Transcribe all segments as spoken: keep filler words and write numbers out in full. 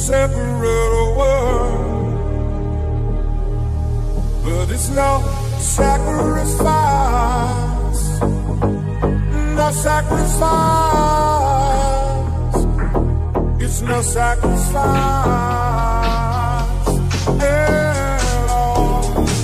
separate world, but it's no sacrifice, no sacrifice, it's no sacrifice at all.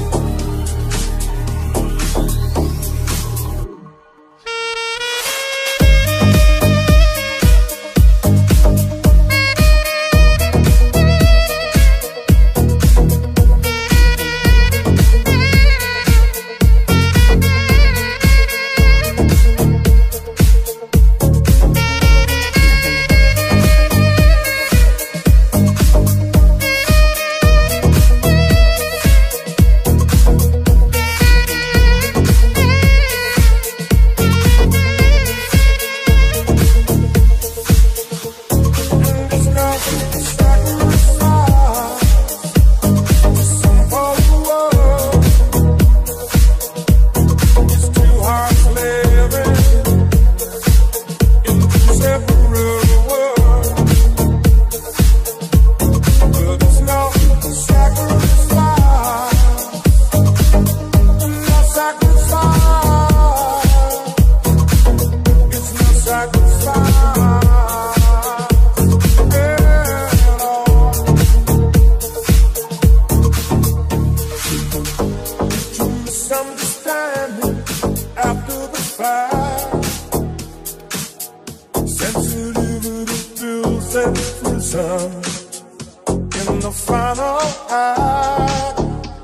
In the final act,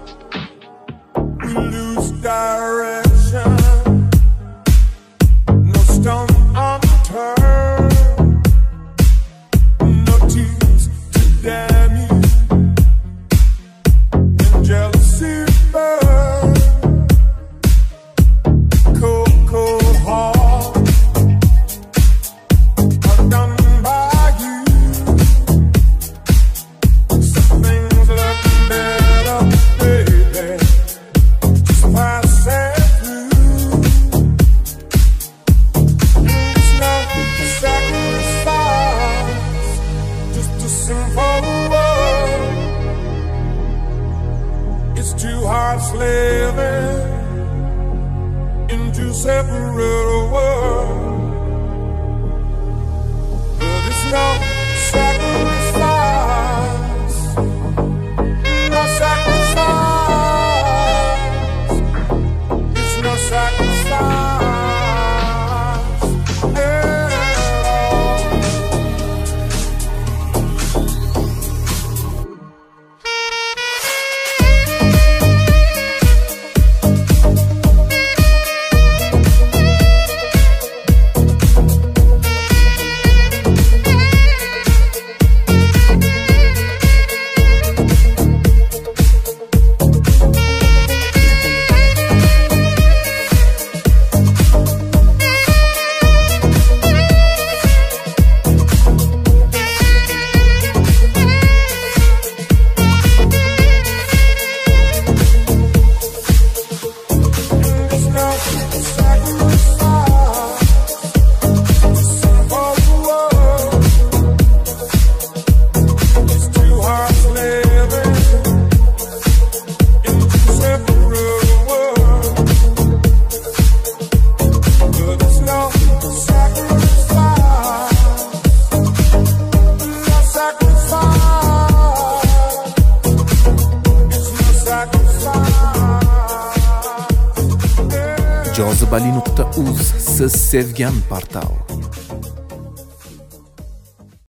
we lose direction. No stone unturned, no tears to damn you, and jealousy burn. Cold, cold heart, undone by you. Some things look better, baby, just passing through. It's not a sacrifice, just a simple word. It's two hearts living in two separate worlds, but it's no sacrifice, no sacrifice, it's no sacrifice at all. jozibali nuqta uz siz sevgan portal.